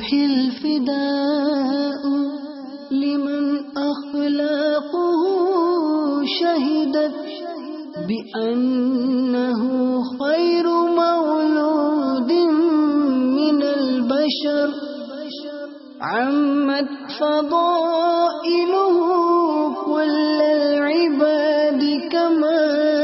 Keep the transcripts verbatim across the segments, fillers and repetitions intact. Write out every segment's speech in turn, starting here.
الفداء لمن أخلاقه شهدت بأنه خير مولود من البشر، عمت فضائله كل العباد كما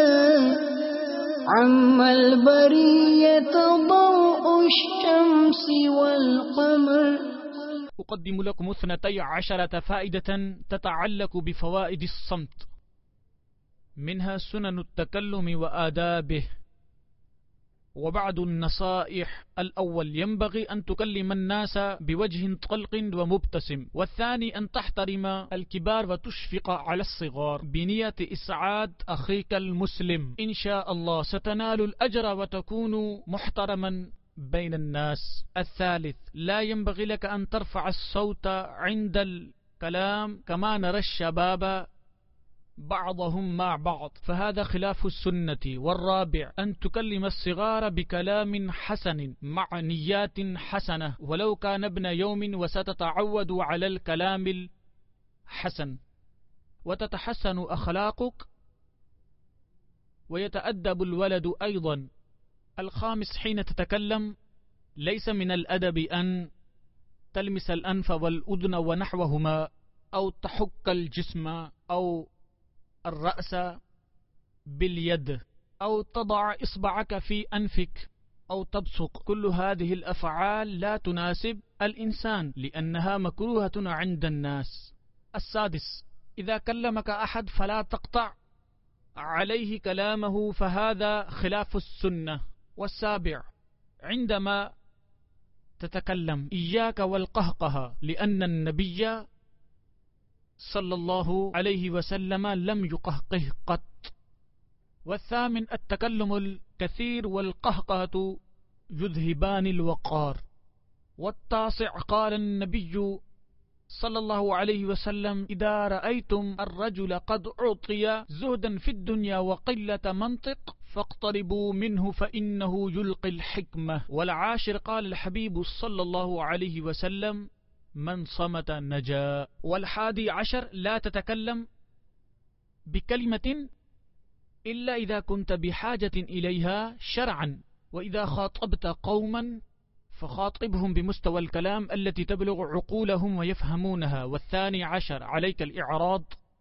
عم البرية ضوء الشمس والقمر. أقدم لكم اثنتي عشرة فائدة تتعلق بفوائد الصمت، منها سنن التكلم وآدابه. وبعد النصائح: الأول، ينبغي أن تكلم الناس بوجه طلق ومبتسم. والثاني، أن تحترم الكبار وتشفق على الصغار بنية إسعاد أخيك المسلم. إن شاء الله ستنال الأجر وتكون محترما بين الناس. الثالث، لا ينبغي لك أن ترفع الصوت عند الكلام كما نرى الشباب بعضهم مع بعض، فهذا خلاف السنة. والرابع، أن تكلم الصغار بكلام حسن مع نيات حسنة ولو كان ابن يوم، وستتعود على الكلام الحسن وتتحسن أخلاقك ويتأدب الولد أيضا. الخامس، حين تتكلم ليس من الأدب أن تلمس الأنف والأذن ونحوهما، أو تحك الجسم أو الرأس باليد، أو تضع إصبعك في أنفك، أو تبصق. كل هذه الأفعال لا تناسب الإنسان لأنها مكروهة عند الناس. السادس، إذا كلمك أحد فلا تقطع عليه كلامه، فهذا خلاف السنة. والسابع، عندما تتكلم إياك والقهقه، لأن النبي صلى الله عليه وسلم لم يقهقه قط. والثامن، التكلم الكثير والقهقهة يذهبان الوقار. والتاسع، قال النبي صلى الله عليه وسلم: إذا رأيتم الرجل قد أعطي زهدا في الدنيا وقلة منطق فاقتربوا منه فإنه يلقي الحكمة. والعاشر، قال الحبيب صلى الله عليه وسلم: من صمت نجا. والحادي عشر، لا تتكلم بكلمة إلا إذا كنت بحاجة إليها شرعا، وإذا خاطبت قوما فخاطبهم بمستوى الكلام التي تبلغ عقولهم ويفهمونها. والثاني عشر، عليك الإعراض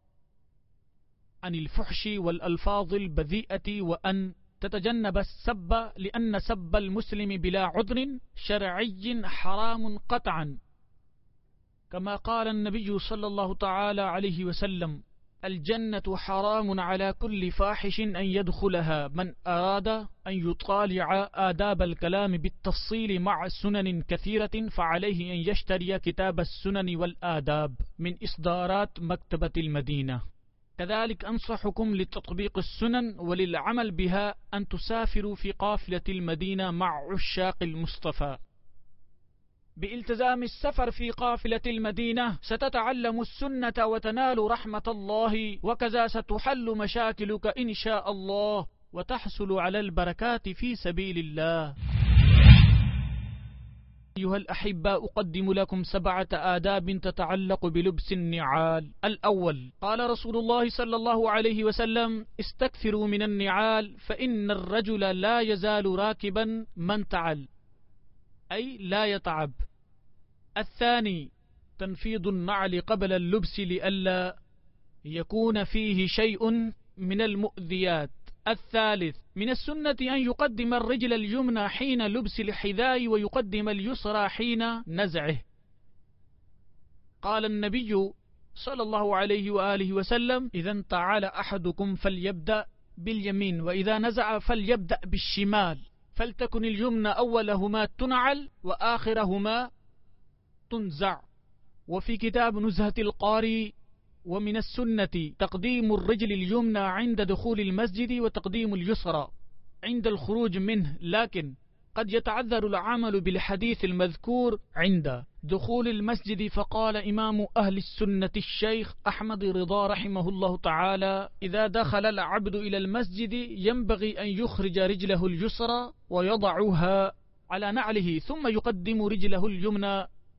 عن الفحش والألفاظ البذيئة، وأن تتجنب السب، لأن سب المسلم بلا عذر شرعي حرام قطعا، كما قال النبي صلى الله تعالى عليه وسلم: الجنة حرام على كل فاحش أن يدخلها من أراد أن يطالع آداب الكلام بالتفصيل مع سنن كثيرة، فعليه أن يشتري كتاب السنن والآداب من إصدارات مكتبة المدينة. كذلك أنصحكم لتطبيق السنن وللعمل بها أن تسافروا في قافلة المدينة مع عشاق المصطفى. بالتزام السفر في قافلة المدينة ستتعلم السنة وتنال رحمة الله، وكذا ستحل مشاكلك إن شاء الله وتحصل على البركات في سبيل الله. أيها الأحباء، أقدم لكم سبعة آداب تتعلق بلبس النعال. الأول، قال رسول الله صلى الله عليه وسلم: استكثروا من النعال فإن الرجل لا يزال راكبا من تعل، أي لا يتعب. الثاني، تنفيض النعل قبل اللبس لئلا يكون فيه شيء من المؤذيات. الثالث، من السنة أن يقدم الرجل اليمنى حين لبس الحذاء ويقدم اليسرى حين نزعه. قال النبي صلى الله عليه وآله وسلم: إذا انتعل أحدكم فليبدأ باليمين، وإذا نزع فليبدأ بالشمال، فلتكن اليمنى أولهما تنعل وآخرهما تنزع. وفي كتاب نزهة القاري: ومن السنة تقديم الرجل اليمنى عند دخول المسجد وتقديم اليسرى عند الخروج منه، لكن قد يتعذر العمل بالحديث المذكور عند دخول المسجد. فقال إمام أهل السنة الشيخ أحمد رضا رحمه الله تعالى: إذا دخل العبد إلى المسجد ينبغي أن يخرج رجله اليسرى ويضعها على نعله، ثم يقدم رجله اليمنى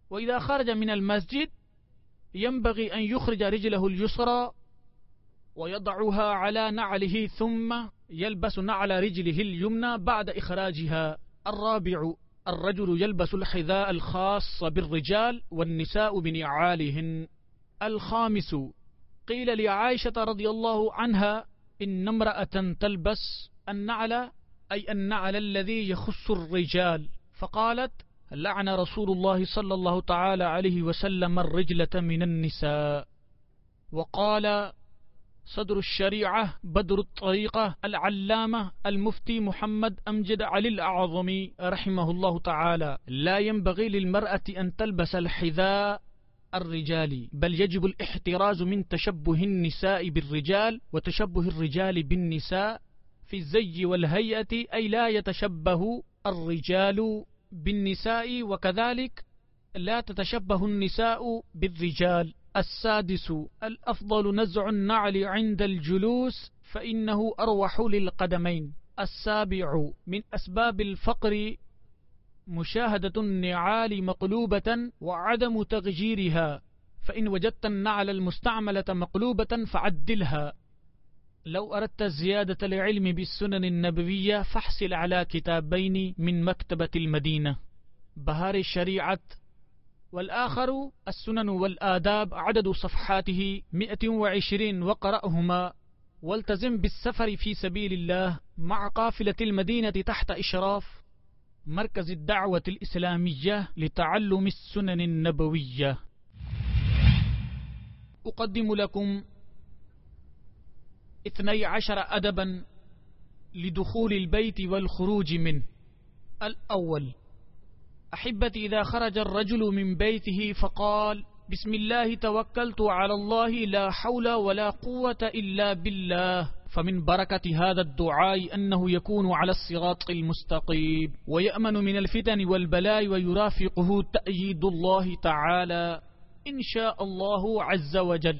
وإذا خرج من المسجد ينبغي أن يخرج رجله اليسرى ويضعها على نعله ثم يلبس نعل رجله اليمنى بعد إخراجها. الرابع الرجل يلبس الحذاء الخاص بالرجال والنساء بنعالهن. الخامس قيل لعائشة رضي الله عنها إن امرأة تلبس النعل أي النعل الذي يخص الرجال، فقالت لعن رسول الله صلى الله تعالى عليه وسلم الرجلة من النساء. وقال صدر الشريعة بدر الطريقة العلامة المفتي محمد أمجد علي الأعظمي رحمه الله تعالى لا ينبغي للمرأة أن تلبس الحذاء الرجالي، بل يجب الاحتراز من تشبه النساء بالرجال وتشبه الرجال بالنساء في الزي والهيئة، أي لا يتشبه الرجال بالنساء وكذلك لا تتشبه النساء بالرجال. السادس الأفضل نزع النعل عند الجلوس فإنه أروح للقدمين. السابع من أسباب الفقر مشاهدة النعال مقلوبة وعدم تغييرها، فإن وجدت النعل المستعملة مقلوبة فعدلها. لو أردت زيادة العلم بالسنن النبوية فاحصل على كتابين من مكتبة المدينة، بهار الشريعة والآخر السنن والآداب، عدد صفحاته مئة وعشرين، وقرأهما. والتزم بالسفر في سبيل الله مع قافلة المدينة تحت إشراف مركز الدعوة الإسلامية لتعلم السنن النبوية. أقدم لكم اثني عشر أدبا لدخول البيت والخروج منه. الأول: أحبتي، إذا خرج الرجل من بيته فقال بسم الله توكلت على الله لا حول ولا قوة إلا بالله، فمن بركة هذا الدعاء أنه يكون على الصراط المستقيم ويأمن من الفتن والبلاء ويرافقه تأييد الله تعالى إن شاء الله عز وجل.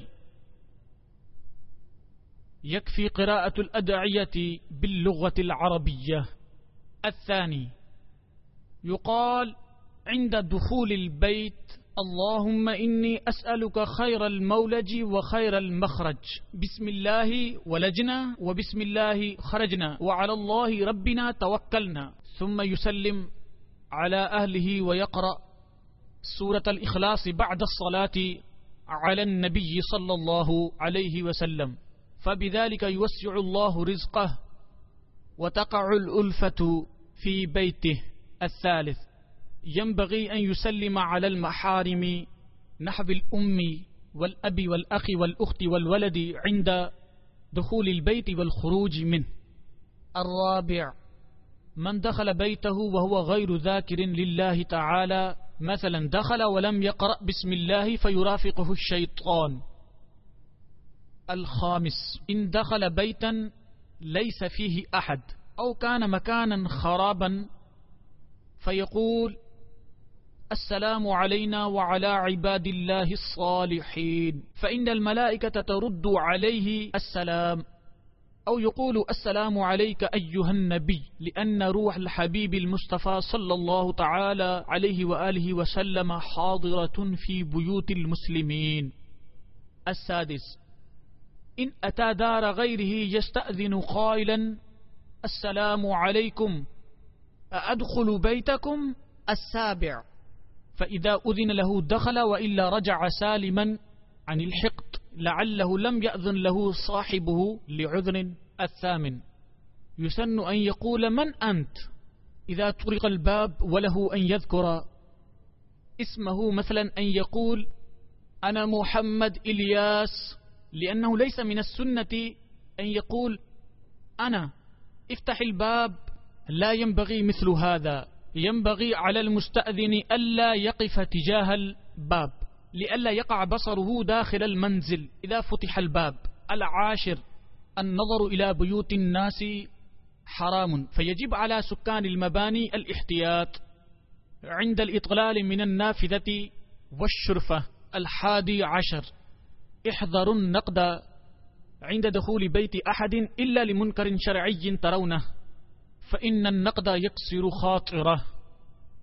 يكفي قراءة الأدعية باللغة العربية. الثاني: يقال عند دخول البيت اللهم إني أسألك خير المولج وخير المخرج، بسم الله ولجنا وبسم الله خرجنا وعلى الله ربنا توكلنا، ثم يسلم على أهله ويقرأ سورة الإخلاص بعد الصلاة على النبي صلى الله عليه وسلم، فبذلك يوسع الله رزقه وتقع الألفة في بيته. الثالث: ينبغي أن يسلم على المحارم نحو الأم والأب والأخ والأخت والولد عند دخول البيت والخروج منه. الرابع: من دخل بيته وهو غير ذاكر لله تعالى، مثلا دخل ولم يقرأ بسم الله فيرافقه الشيطان. الخامس: إن دخل بيتا ليس فيه أحد أو كان مكانا خرابا فيقول السلام علينا وعلى عباد الله الصالحين، فإن الملائكة ترد عليه السلام، أو يقول السلام عليك أيها النبي، لأن روح الحبيب المصطفى صلى الله تعالى عليه وآله وسلم حاضرة في بيوت المسلمين. السادس: إن أتى دار غيره يستأذن قائلا السلام عليكم أأدخل بيتكم. السابع: فإذا أذن له دخل، وإلا رجع سالما عن الحقد لعله لم يأذن له صاحبه لعذر. الثامن: يسن أن يقول من أنت إذا طرق الباب، وله أن يذكر اسمه، مثلا أن يقول أنا محمد إلياس، لأنه ليس من السنة أن يقول أنا افتح الباب، لا ينبغي مثل هذا. ينبغي على المستأذن ألا يقف تجاه الباب لئلا يقع بصره داخل المنزل إذا فتح الباب. العاشر: النظر إلى بيوت الناس حرام، فيجب على سكان المباني الاحتياط عند الإطلال من النافذة والشرفة. الحادي عشر: احذروا النقد عند دخول بيت أحد إلا لمنكر شرعي ترونه، فإن النقد يكسر خاطره.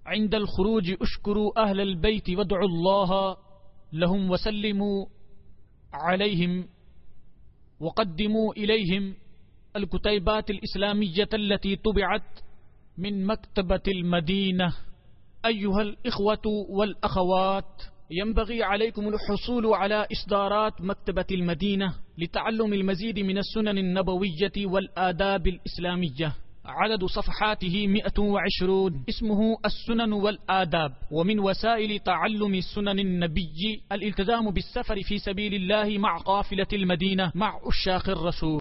इंदल खुरूज उश्कुरू अहलल बैत वदउल्लाह लहुम वसल्लिमू अलैहिम वक़द्दिमू इलैहिम अल-कुतैबात अल-इस्लामिय्यत अल्लती तुबिअत मिन मक्तबतिल मदीना। अय्युहल इख्वतु वल अखवात, यंबगी अलैकुमुल हुसूल अला इस्दारात मक्तबतिल मदीना लितअल्लुमिल मज़ीद मिनस सुननिन नबविय्यति वल आदाबिल इस्लामिय्या। अददु सफ़हातिही मिअतुन व इश्रून, इस्मुहु अस्सुनन वल आदाब, व मिन वसाइल तअल्लुमि सुननिन नबिय्यि अल-इल्तिज़ामु बिस्सफ़र फ़ी सबीलिल्लाहि मअ क़ाफ़िलतिल मदीना मअ उश्शाक़िर रसूल।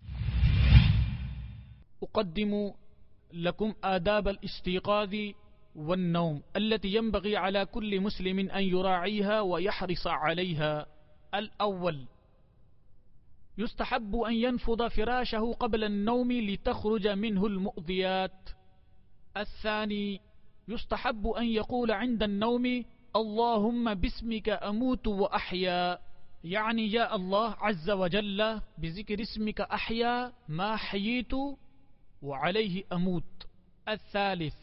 उक़द्दिमु लकुम आदाबल इस्तिक़ाज़ि वन्नौम अल्लती यंबगी अला कुल्लि मुस्लिमिन अन युराईहा व यहरिस अलैहा। अल-अव्वल युस्तहब्बु अन यनफुज़ फ़िराशहु क़ब्ल अन-नौम लितख़रुज मिन्हु अल-मुअज़ियात। अल-सानी युस्तहब्बु अन यक़ूल इंद अन-नौम अल्लाहुम्मा बिस्मिका अमूतु व अहया, यानी या अल्लाह अज़्ज़ व जल्ल बिज़िक्रि इस्मिका अहया मा हयीतु व अलैहि अमूत। अल-सालिस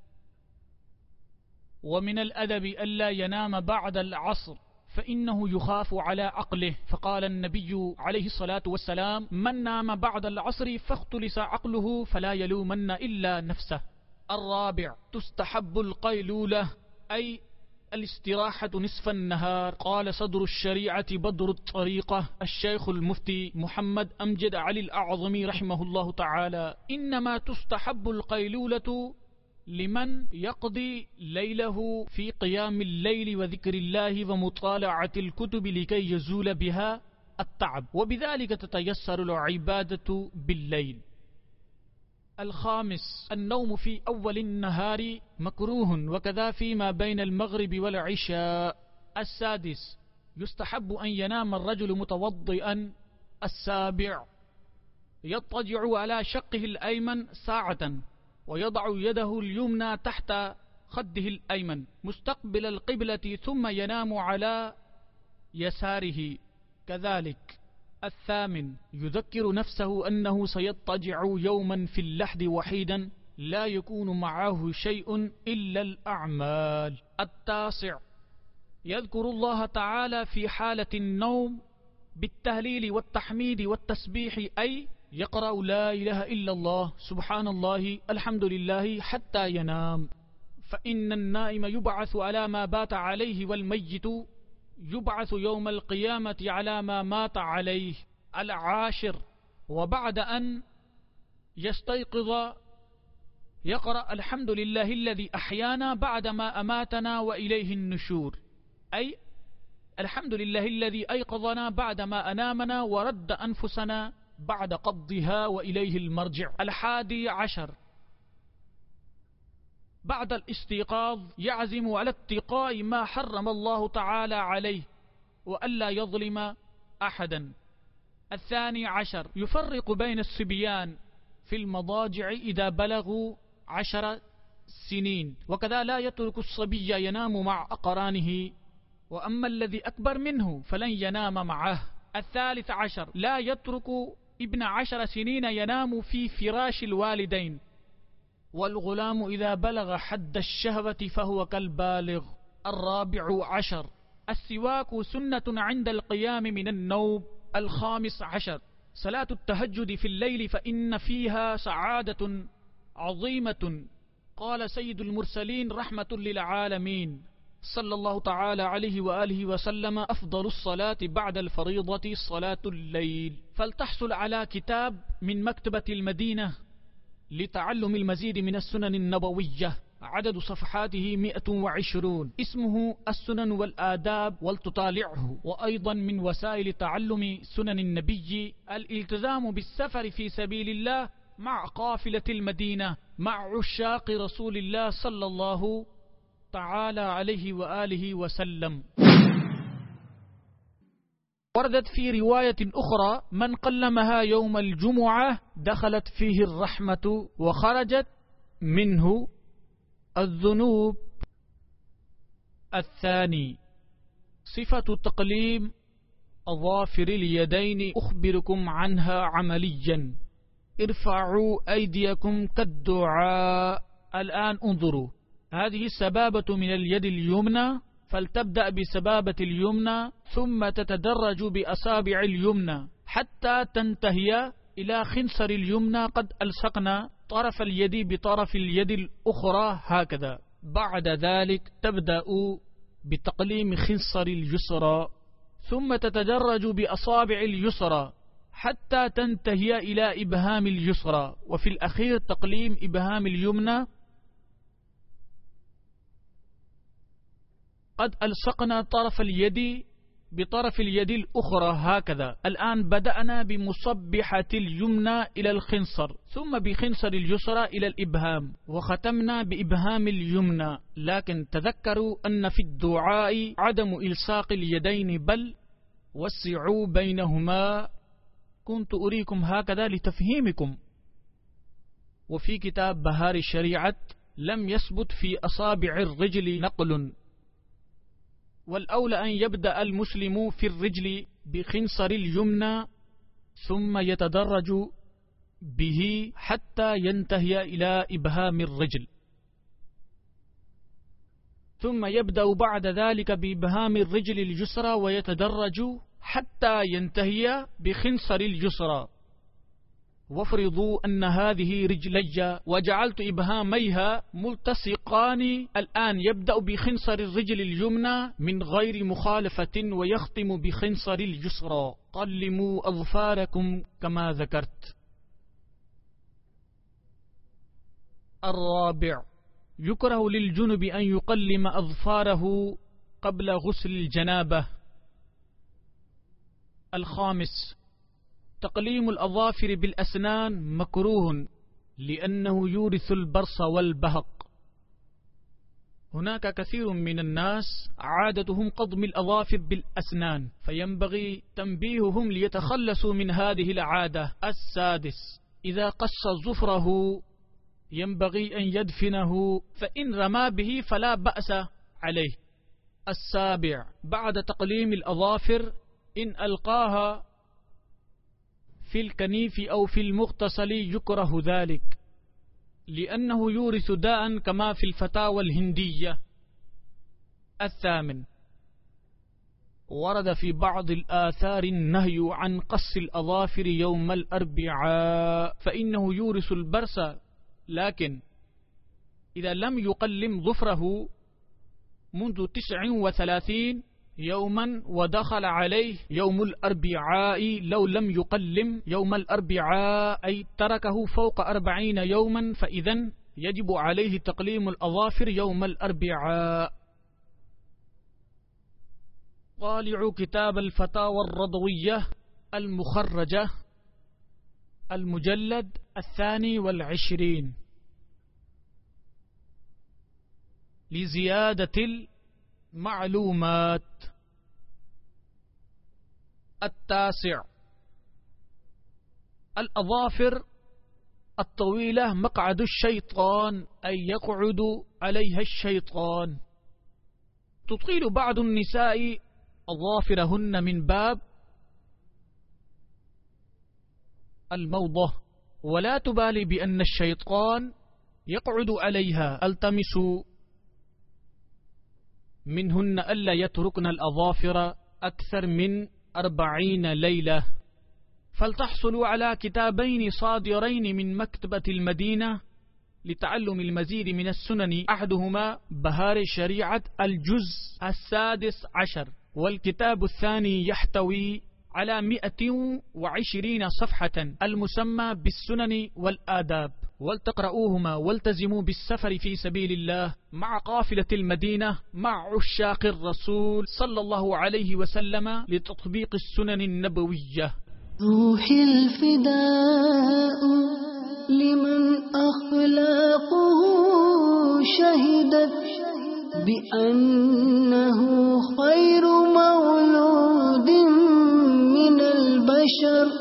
व मिन अल-अदबि अल्ला यनाम बअद अल-अस्र फ़इन्नहु युख़ाफ़ु अला अक़लिहि फ़क़ाल अन्नबिय्यु अलैहि स्सलातु वस्सलाम मन नाम बअद अल-अस्रि फ़ख्तुलिस अक़्लुहु फ़ला यलूमन्न इल्ला नफ़्सह। अर्राबिअ तुस्तहब्बुल क़ैलूला अय अल-इस्तिराहतु निस्फ़ अन-नहार। क़ाल सद्रु अश-शरीअति बद्रु अत-तरीक़ह अश-शैख़ुल मुफ़्ती मुहम्मद अमजद अली अल-अअज़मी रहिमहुल्लाहु तआला, इन्नमा तुस्तहब्बुल क़ैलूलतु लिमन यक़दी लैलहु फ़ी क़ियामिल लैल व ज़िक्रिल्लाहि व मुतालअतिल कुतुबि लिकै यज़ूल बिहा अत-तअब व बिज़ालिका ततयस्सरुल इबादतु बिल-लैल। अल-ख़ामिस अन-नौम फ़ी अव्वलिन नहारी मकरूहun व कज़ा फ़ीमा बैनल मग़रिबि वल इशा। अस-सादिस युस्तहब्बु अन यनाम ar-रजुलु मुतवद्दिअन। अस-साबिअ यत्तजिअु अला शक़्क़िहिल अयमन साअतन व यदअु यदहु अल-युमना तहत ख़द्दिहिल अयमन मुस्तक़बिलल क़िबलति थुम्मा यनामु अला यसारिही कज़ालिक। अस-सामिन युज़क्किरु नफ़्सहु अन्नहु सयत्तजिअु यौमन फ़िल लहदि वहीदन ला यकूनु मअहु शैउन इल्ला अल-अअमाल। अत-तासिअ यज़्कुरुल्लाह तआला फ़ी हालतिन नौम बित-तहलील वत-तहमीद वत-तस्बीह अय यक़रअु ला इलाहा इल्लल्लाह सुब्हानल्लाहि अल्हम्दुलिल्लाहि हत्ता यनाम। फ़इन्न अन-नाइम युबअसु अला मा बात अलैहि वल मय्यितु युबअसु यौमल क़ियामति अला मा मात अलैहि। अल-आशिर व बअद अन यस्तयक़िज़ यक़रअ अल्हम्दुलिल्लाहिल्लज़ी अहयाना बअद मा अमातना व इलैहि अन-नुशूर, अय अल्हम्दुलिल्लाहिल्लज़ी अयक़ज़ना बअद मा अनामना व रद्द अनफुसना बअद क़ब्दिहा व इलैहिल मर्जिअ। अल-हादी अशर बअद अल-इस्तिक़ाज़ यअज़िमु अला इत्तिक़ा'i मा हर्रमल्लाहु तआला अलैहि व अल्ला यज़लिम अहदन। अल-सानी अशर युफ़र्रिक़ु बैन अस-सिबियान फ़िल मदाजिअ इज़ा बलगू अशर सिनीन व कज़ा ला यत्रुकु अस-सबिय्य यनामु मअ अक़रानिही व अम्मा अल्लज़ी अकबर मिन्हु फ़लन यनाम मअह। अल-सालिस अशर ला यत्रुकु इब्न अशर सिनीन यनामु फ़ी फ़िराशिल वालिदैन वल-ग़ुलामु इज़ा बलग हद्द अश-शहवति फ़हुव कल-बालिग़। अर्राबिअ अशर अस-सिवाकु सुन्नतुन इंदल क़ियाम मिनन-नौम। अल-ख़ामिस अशर सलातु अत-तहज्जुद फ़िल-लैल फ़इन्न फ़ीहा सआदतुन अज़ीमतुन। क़ाल सय्यिदुल मुरसलीन रहमतुल लिल आलमीन सल्लल्लाहु तआला अलैहि व आलिहि व सल्लम अफ़्ज़लुस सलाति बअदल फ़रीज़ति सलातुल लैल। फ़लतहसल अला किताब मिन मक्तबतिल मदीना लितअल्लुमिल मज़ीद मिनस सुननिन नबविय्या। अददु सफ़हातिही मिअतुन व इश्रून, इस्मुहु अस्सुनन वल आदाब वल तुतालिअहु। व अयज़न मिन वसाइल तअल्लुमि सुननिन नबिय्यि अल-इल्तिज़ामु बिस्सफ़र फ़ी सबीलिल्लाह मअ क़ाफ़िलतिल मदीना मअ उश्शाक़ि रसूलिल्लाह सल्लल्लाहु तआला अलैहि व आलिहि व सल्लम। वरदत फ़ी रिवायतिन उख़रा मन क़ल्लमहा यौमल जुमुअह दख़लत फ़ीहि अर्रहमतु व ख़रजत मिन्हु अज़्ज़ुनूब। अत्सानी सिफ़तु तक़लीम अज़ाफ़िरिल यदैनि उख़बिरुकुम अन्हा अमलिय्यन इरफ़अू ऐदियकुम कद्दुआ। अलआन उन्ज़ुरू هذه السبابة من اليد اليمنى، فلتبدأ بسبابة اليمنى ثم تتدرج بأصابع اليمنى حتى تنتهي إلى خنصر اليمنى. قد ألصقنا طرف اليد بطرف اليد الأخرى هكذا. بعد ذلك تبدأ بتقليم خنصر اليسرى ثم تتدرج بأصابع اليسرى حتى تنتهي إلى إبهام اليسرى، وفي الأخير تقليم إبهام اليمنى. قد ألصقنا طرف اليد بطرف اليد الأخرى هكذا. الآن بدأنا بمصبحة اليمنى إلى الخنصر، ثم بخنصر اليسرى إلى الإبهام، وختمنا بإبهام اليمنى. لكن تذكروا أن في الدعاء عدم إلصاق اليدين، بل وسعوا بينهما. كنت أريكم هكذا لتفهيمكم. وفي كتاب بهار الشريعة لم يثبت في أصابع الرجل نقل، والأولى أن يبدأ المسلم في الرجل بخنصر اليمنى ثم يتدرج به حتى ينتهي إلى إبهام الرجل، ثم يبدأ بعد ذلك بإبهام الرجل اليسرى ويتدرج حتى ينتهي بخنصر اليسرى. وافرضوا أن هذه رجلي وجعلت إبهاميها ملتصقان، الآن يبدأ بخنصر الرجل اليمنى من غير مخالفة ويختم بخنصر اليسرى. قلموا أظفاركم كما ذكرت. الرابع، يكره للجنب أن يقلم أظفاره قبل غسل الجنابة. الخامس، تقليم الأظافر بالأسنان مكروه لأنه يورث البرص والبهق. هناك كثير من الناس عادتهم قضم الأظافر بالأسنان، فينبغي تنبيههم ليتخلصوا من هذه العادة. السادس، إذا قص ظفره ينبغي أن يدفنه، فإن رمى به فلا بأس عليه. السابع، بعد تقليم الأظافر إن ألقاها في الكنيف أو في المغتسل يكره ذلك، لأنه يورث داء كما في الفتاوى الهندية. الثامن، ورد في بعض الآثار النهي عن قص الأظافر يوم الأربعاء، فإنه يورث البرص، لكن إذا لم يقلم ظفره منذ تسع وثلاثين يوما ودخل عليه يوم الأربعاء، لو لم يقلم يوم الأربعاء أي تركه فوق أربعين يوما، فإذن يجب عليه تقليم الأظافر يوم الأربعاء. طالعوا كتاب الفتاوى الرضوية المخرجة المجلد الثاني والعشرين لزيادة المعلومات. التاسع، الأظافر الطويلة مقعد الشيطان، أي يقعد عليها الشيطان. تطيل بعض النساء أظافرهن من باب الموضة، ولا تبالي بأن الشيطان يقعد عليها. التمسوا منهن ألا يتركن الأظافر أكثر من أربعين ليلة. فلتحصلوا على كتابين صادرين من مكتبة المدينة لتعلم المزيد من السنن، أحدهما بهار شريعة الجزء السادس عشر، والكتاب الثاني يحتوي على مئة وعشرين صفحة المسمى بالسنن والآداب. ولتقرؤوهما والتزموا بالسفر في سبيل الله مع قافلة المدينة مع عشاق الرسول صلى الله عليه وسلم لتطبيق السنن النبوية. روحي الفداء لمن أخلاقه شهدت بأنه خير مولود من البشر،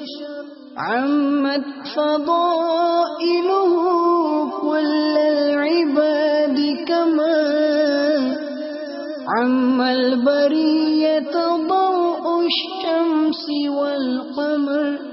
عمت فضائله كل العباد كما عم البرية ضوء الشمس والقمر.